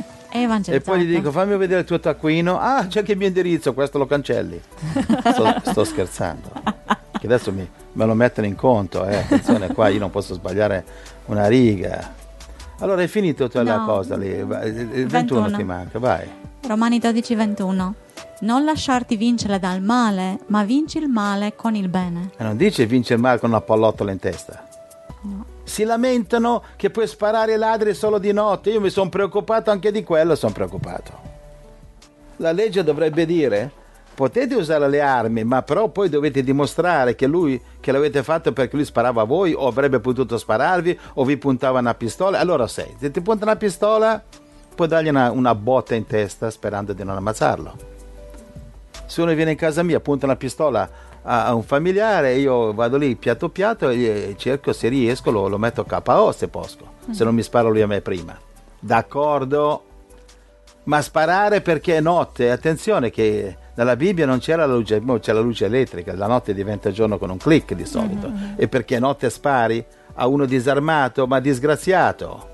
S2: E poi gli dico, fammi vedere il tuo taccuino, c'è anche il mio indirizzo, questo lo cancelli. Sto scherzando, che adesso me lo mettono in conto, attenzione qua, io non posso sbagliare una riga. Allora è finito tutta la cosa lì, il 21 ti manca, vai.
S3: Romani 12, 21. Non lasciarti vincere dal male, ma vinci il male con il bene.
S2: E non dice vince il male con una pallottola in testa.
S3: No.
S2: Si lamentano che puoi sparare ai ladri solo di notte, io mi sono preoccupato anche di quello, sono preoccupato. La legge dovrebbe dire, potete usare le armi, ma però poi dovete dimostrare che l'avete fatto perché lui sparava a voi, o avrebbe potuto spararvi, o vi puntava una pistola. Allora se ti punta una pistola, puoi dargli una botta in testa sperando di non ammazzarlo. Se uno viene in casa mia, punta una pistola a un familiare, io vado lì piatto piatto e cerco, se riesco lo metto KO se posso, se non mi spara lui a me prima. D'accordo? Ma sparare perché è notte, attenzione che nella Bibbia non c'era la luce, c'è la luce elettrica, la notte diventa giorno con un click di solito. E perché notte spari a uno disarmato, ma disgraziato.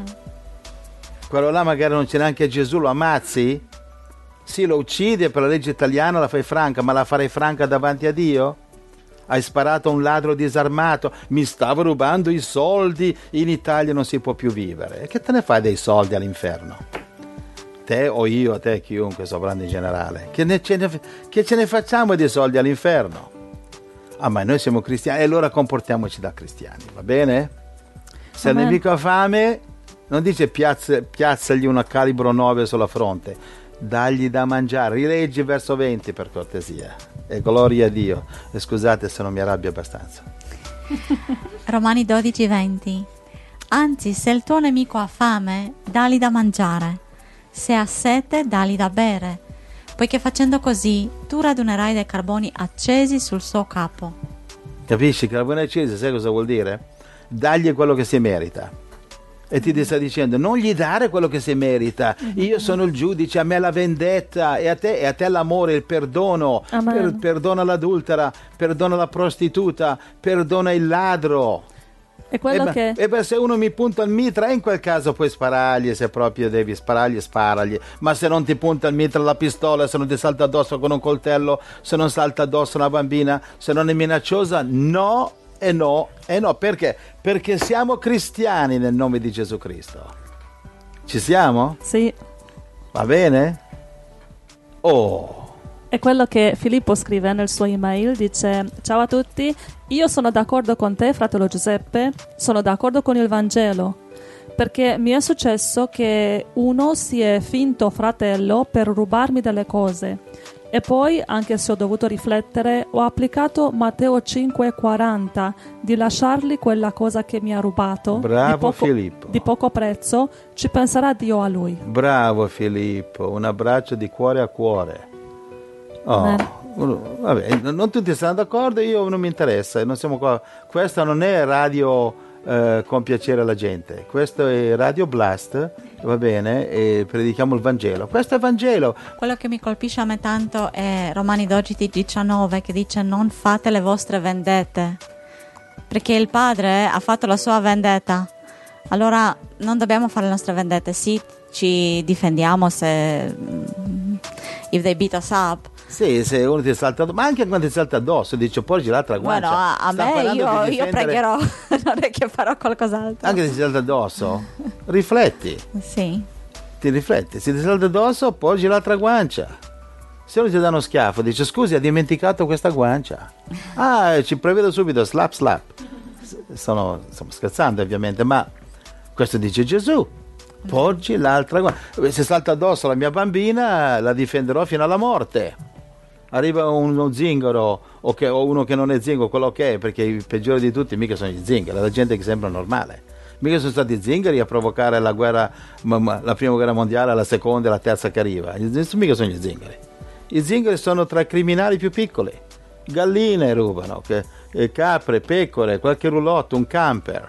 S2: Quello là magari non c'è neanche Gesù, lo ammazzi? Sì, lo uccidi, per la legge italiana la fai franca, ma la farei franca davanti a Dio? Hai sparato a un ladro disarmato, mi stavo rubando i soldi, in Italia non si può più vivere. E che te ne fai dei soldi all'inferno? Te o io, te, chiunque, sto parlando in generale. Che ce ne facciamo dei soldi all'inferno? Ma noi siamo cristiani e allora comportiamoci da cristiani, va bene? Se il nemico ha fame, non dice piazzagli una calibro 9 sulla fronte, dagli da mangiare. Rileggi verso 20 per cortesia, e gloria a Dio. E scusate se non mi arrabbio abbastanza.
S3: Romani 12, 20. Anzi, se il tuo nemico ha fame, dagli da mangiare, se ha sete, dagli da bere, poiché facendo così tu radunerai dei carboni accesi sul suo capo.
S2: Capisci? Carbone acceso, sai cosa vuol dire? Dagli quello che si merita. E ti sta dicendo: non gli dare quello che si merita. Io sono il giudice, a me la vendetta, e a te l'amore, il perdono. Perdona l'adultera, perdona la prostituta, perdona il ladro.
S1: È quello che...
S2: E beh, se uno mi punta il mitra, in quel caso puoi sparargli, se proprio devi sparargli. Ma se non ti punta il mitra, la pistola, se non ti salta addosso con un coltello, se non salta addosso una bambina, se non è minacciosa, no. E no, perché? Perché siamo cristiani nel nome di Gesù Cristo. Ci siamo?
S1: Sì.
S2: Va bene? Oh.
S1: È quello che Filippo scrive nel suo email, dice: ciao a tutti, io sono d'accordo con te, fratello Giuseppe, sono d'accordo con il Vangelo, perché mi è successo che uno si è finto fratello per rubarmi delle cose. E poi, anche se ho dovuto riflettere, ho applicato Matteo 5,40 di lasciargli quella cosa che mi ha rubato.
S2: Bravo Filippo.
S1: Di poco prezzo, ci penserà Dio a lui.
S2: Bravo Filippo, un abbraccio di cuore a cuore. Oh, vabbè, non tutti stanno d'accordo, io non mi interessa, non siamo qua. Questa non è radio con piacere alla gente, questo è Radio Blast, va bene, e predichiamo il Vangelo. Questo è Vangelo.
S3: Quello che mi colpisce a me tanto è Romani 12:19, che dice: non fate le vostre vendette, perché il Padre ha fatto la sua vendetta. Allora non dobbiamo fare le nostre vendette. Sì, ci difendiamo se if they beat us up.
S2: Sì, se uno ti salta addosso, ma anche quando ti salta addosso, dice porgi l'altra guancia.
S3: Bueno, a me io pregherò, non è che farò qualcos'altro.
S2: Anche se ti salta addosso, rifletti.
S3: Sì.
S2: Ti rifletti, se ti salta addosso, porgi l'altra guancia. Se uno ti dà uno schiaffo, dice scusi, ha dimenticato questa guancia. Ci prevedo subito, slap. Stiamo scherzando ovviamente, ma questo dice Gesù. Porgi l'altra guancia. Se salta addosso la mia bambina, la difenderò fino alla morte. Arriva uno zingaro o uno che non è zingaro, quello che è, perché i peggiori di tutti mica sono gli zingari, la gente che sembra normale. Mica sono stati zingari a provocare la guerra, la prima guerra mondiale, la seconda e la terza che arriva. Mica sono gli zingari. I zingari sono tra i criminali più piccoli. Galline rubano, capre, pecore, qualche roulotte, un camper.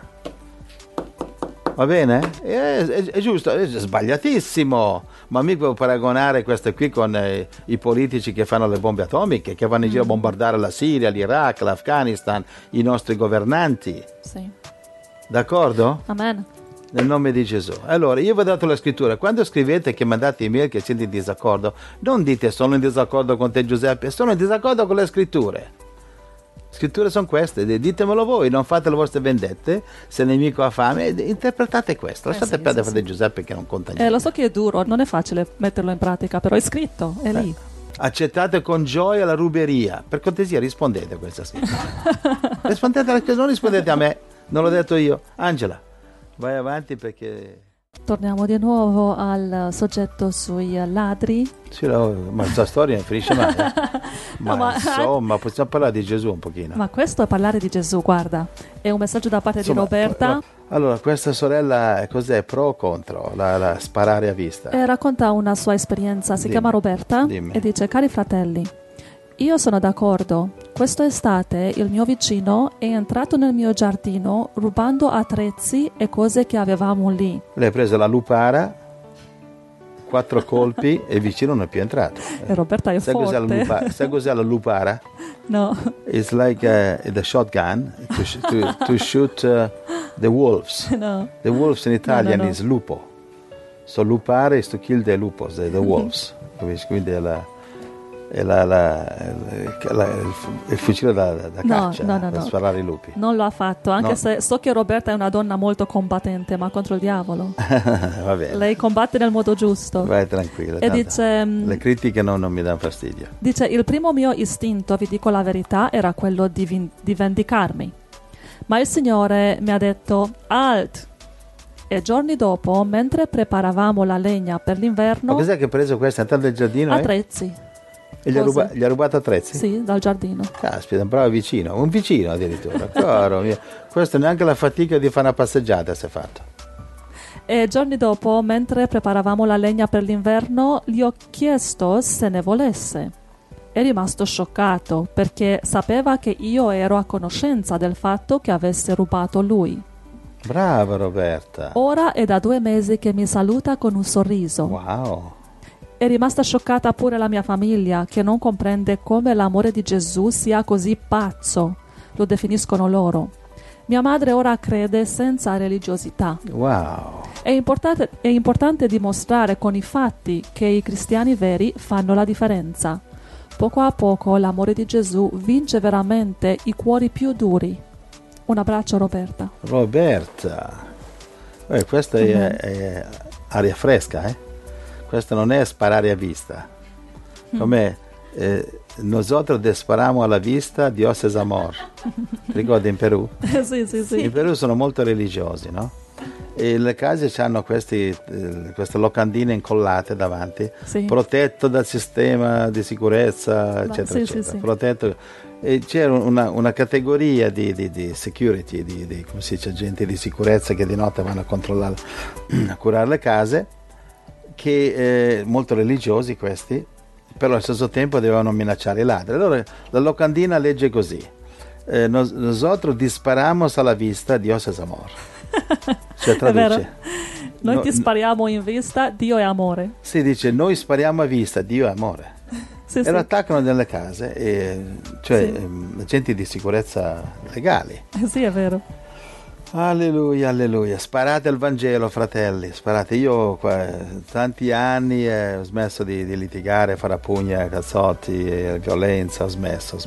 S2: Va bene? È giusto, è sbagliatissimo. Ma mica può paragonare questo qui con i politici che fanno le bombe atomiche, che vanno in giro a bombardare la Siria, l'Iraq, l'Afghanistan, i nostri governanti.
S1: Sì.
S2: D'accordo?
S1: Amen.
S2: Nel nome di Gesù. Allora, io vi ho dato la scrittura. Quando scrivete che mandate email che siete in disaccordo, non dite sono in disaccordo con te Giuseppe, sono in disaccordo con le scritture. Scritture sono queste, ditemelo voi, non fate le vostre vendette, se il nemico ha fame, interpretate questo, lasciate perdere fratello Giuseppe che non conta niente.
S1: Lo so che è duro, non è facile metterlo in pratica, però è scritto, è lì.
S2: Accettate con gioia la ruberia, per cortesia rispondete a questa scrittura. Rispondete, non rispondete a me, non l'ho detto io. Angela, vai avanti perché...
S1: Torniamo di nuovo al soggetto sui ladri.
S2: Sì, ma questa storia non finisce mai. Insomma, possiamo parlare di Gesù un pochino.
S1: Ma questo è parlare di Gesù, guarda. È un messaggio da parte di Roberta.
S2: Allora, questa sorella cos'è? Pro o contro la sparare a vista?
S1: Racconta una sua esperienza, si chiama Roberta e dice: cari fratelli, io sono d'accordo. Quest'estate il mio vicino è entrato nel mio giardino rubando attrezzi e cose che avevamo lì.
S2: Lei ha preso la lupara, 4 colpi e il vicino non è più entrato.
S1: E Roberta è forte.
S2: Sai cos'è la lupara?
S1: No.
S2: It's like the shotgun to shoot the wolves.
S1: No.
S2: The wolves in Italian is lupo. So lupare is to kill the lupos, the wolves. Quindi è il fucile da caccia per sparare i lupi.
S1: Non lo ha fatto, anche se so che Roberta è una donna molto combattente, ma contro il diavolo.
S2: Va bene.
S1: Lei combatte nel modo giusto.
S2: Vai tranquilla.
S1: E dice,
S2: le critiche non mi danno fastidio.
S1: Dice: il primo mio istinto, vi dico la verità, era quello di vendicarmi. Ma il Signore mi ha detto: alt! E giorni dopo, mentre preparavamo la legna per l'inverno...
S2: Ma cos'è che ha preso questa? È entrato nel giardino?
S1: Attrezzi.
S2: E gli ha rubato attrezzi?
S1: Sì, dal giardino.
S2: Caspita, un bravo vicino, un vicino addirittura. Caro mio. Questo neanche la fatica di fare una passeggiata si è fatto.
S1: E giorni dopo, mentre preparavamo la legna per l'inverno, gli ho chiesto se ne volesse. È rimasto scioccato perché sapeva che io ero a conoscenza del fatto che avesse rubato lui.
S2: Brava Roberta.
S1: Ora è da 2 mesi che mi saluta con un sorriso.
S2: Wow.
S1: È rimasta scioccata pure la mia famiglia, che non comprende come l'amore di Gesù sia così pazzo, lo definiscono loro. Mia madre ora crede senza religiosità.
S2: Wow.
S1: È importante dimostrare con i fatti che i cristiani veri fanno la differenza. Poco a poco l'amore di Gesù vince veramente i cuori più duri. Un abbraccio, Roberta.
S2: Roberta. Questa è aria fresca, eh? Questo non è sparare a vista. Come nosotros disparamos a la vista, Dios es amor. Ti ricordi in Perù?
S1: Sì.
S2: In Perù sono molto religiosi, no? E le case hanno queste locandine incollate davanti,
S1: Sì.
S2: protetto dal sistema di sicurezza, eccetera, eccetera.
S1: Sì.
S2: Protetto. E c'era una categoria di security, di come si dice, agenti di sicurezza che di notte vanno a controllare, a curare le case, che molto religiosi questi, però allo stesso tempo dovevano minacciare i ladri. Allora la locandina legge così: nosotros disparamos a la vista, Dios es amor. Cioè
S1: È vero.
S2: traduce.
S1: Noi ti spariamo in vista, Dio è amore.
S2: Si dice noi spariamo a vista, Dio è amore.
S1: Sì,
S2: E lo attaccano nelle case, cioè agenti di sicurezza legali.
S1: Sì, è vero.
S2: Alleluia, alleluia. Sparate il Vangelo, fratelli, sparate. Io tanti anni ho smesso di litigare, fare a pugna, cazzotti, violenza, ho smesso,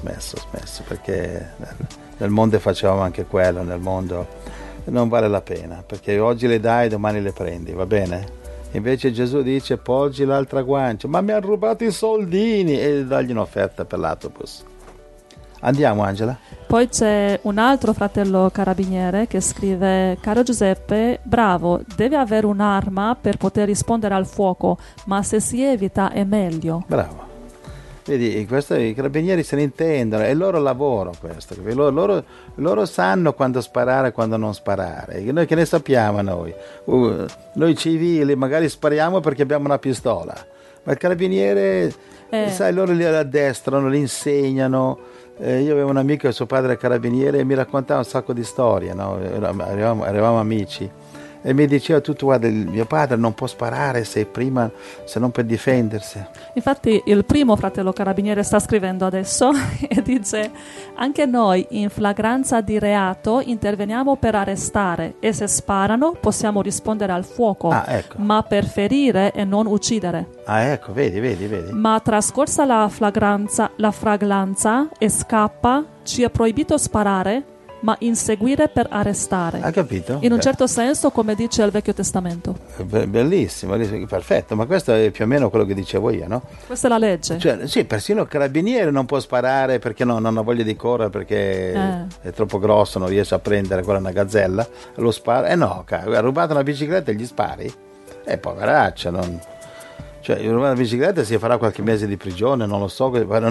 S2: perché nel mondo facevamo anche quello, nel mondo non vale la pena, perché oggi le dai, domani le prendi, va bene? Invece Gesù dice: poggi l'altra guancia, ma mi hanno rubato i soldini, e dagli un'offerta per l'autobus. Andiamo, Angela.
S1: Poi c'è un altro fratello carabiniere che scrive: caro Giuseppe, bravo, deve avere un'arma per poter rispondere al fuoco, ma se si evita è meglio.
S2: Bravo. Vedi, i carabinieri se ne intendono, è il loro lavoro questo. Loro sanno quando sparare e quando non sparare. Noi che ne sappiamo noi? Noi civili magari spariamo perché abbiamo una pistola, ma il carabiniere, sai, loro li addestrano, li insegnano. Io avevo un amico che suo padre è carabiniere e mi raccontava un sacco di storie, no? Eravamo amici, e mi diceva tutto: guarda, mio padre non può sparare se non per difendersi.
S1: Infatti il primo fratello carabiniere sta scrivendo adesso e dice: anche noi in flagranza di reato interveniamo per arrestare, e se sparano possiamo rispondere al fuoco,
S2: Ecco.
S1: ma per ferire e non uccidere.
S2: Ecco, vedi.
S1: Ma trascorsa la flagranza e scappa, ci è proibito sparare, ma inseguire per arrestare.
S2: Ha capito?
S1: In un certo senso, come dice il Vecchio Testamento.
S2: Bellissimo, perfetto, ma questo è più o meno quello che dicevo io, no?
S1: Questa è la legge.
S2: Cioè, sì, persino il carabiniere non può sparare perché non ha voglia di correre, perché è troppo grosso, non riesce a prendere, quella è una gazzella, lo spara. No, ha rubato una bicicletta e gli spari? Poveraccia, non... Cioè, rubare una bicicletta si farà qualche mese di prigione, non lo so,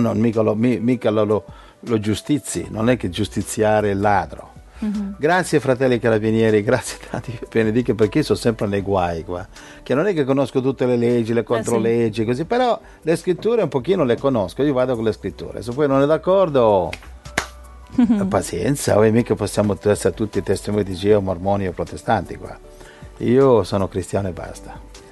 S2: mica lo giustizi, non è che giustiziare il ladro. Grazie fratelli carabinieri, grazie tanti, benedica, perché sono sempre nei guai qua, che non è che conosco tutte le leggi, le controleggi, così, però le scritture un pochino le conosco, io vado con le scritture, se poi non è d'accordo, pazienza, mica possiamo essere tutti testimoni di Geo, mormoni o protestanti qua. Io sono cristiano e basta.